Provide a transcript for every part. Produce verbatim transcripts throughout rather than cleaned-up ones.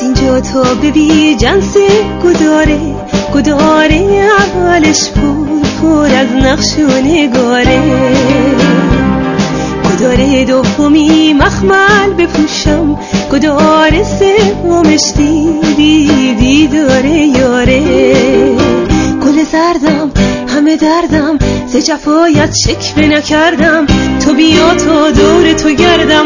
اینجا تا ببی جنس گداره گداره اولش پر پر از نقش و نگاره گداره دومی مخمل بپوشم گداره سومش دیدی دیداره یاره گل زردم همه دردم ز جفایت شکوه نکردم تو بیا تا دور تو گردم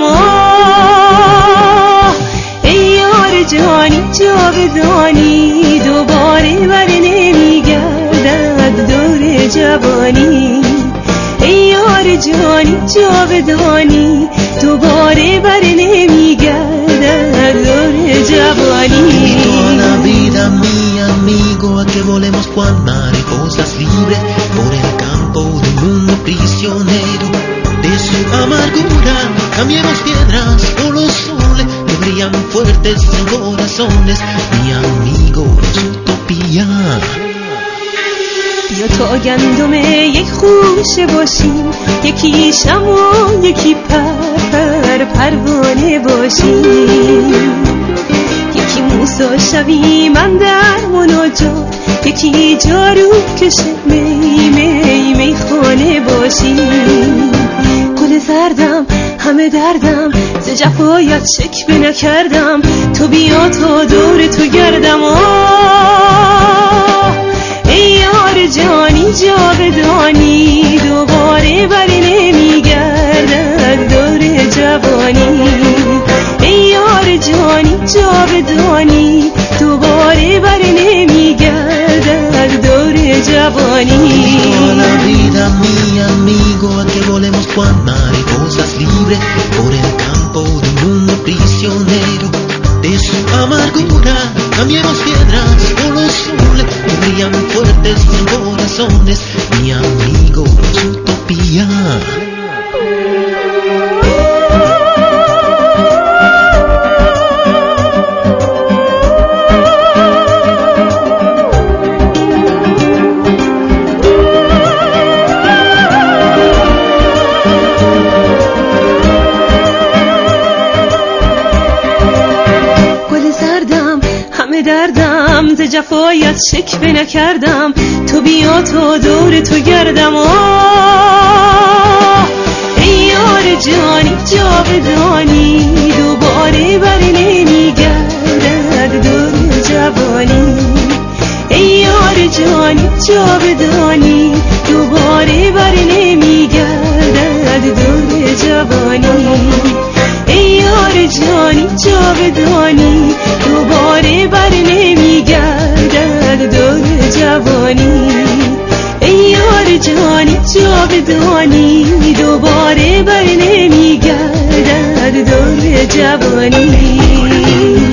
آه ای یار جانی جاودانی دوباره بر نمیگردد دور جوانی ای یار جانی جاودانی دوباره بر نemiگردد دور جوانی. Toda la vida mi amigo a que volemos cual mariposas libres por el campo de un mundo prisionero de su amargura. Cambiemos piedras por los soles que brillan fuertes en corazones. Mi amigo es utopía. بیا تا گندم یک خوشه باشیم یکی شمع و یکی پر پروانه باشیم یکی موسی شوی من در مناجات یکی جارو کش می می می خانه باشیم گل زردم همه دردم ز جفایت شکوه نکردم تو بیا تا دور تو گردم آه ای یار جانی جاودانی دوباره بر نمیگردد دور جوانی ای یار جانی جاودانی دوباره بر نمیگردد دور جوانی. Toda la vida mi amigo a que volemos cual mariposas libres por el campo de un mundo prisionero de su amargura. Cambiemos piedras por los soles que brillan fuertes en corazones. Mi amigo es utopía. دردم ز جفایت شکوه نکردم تو بیا تا دور تو گردم آه ای یار جانی جاودانی دوباره بر نمیگردد دور جوانی ای یار جانی جاودانی دوباره بر نمیگردد دور جوانی ای یار جانی جاودانی دوباره بر نمیگردد دور جوانی ای یار جانی جاودانی دوباره بر نمیگردد دور جوانی.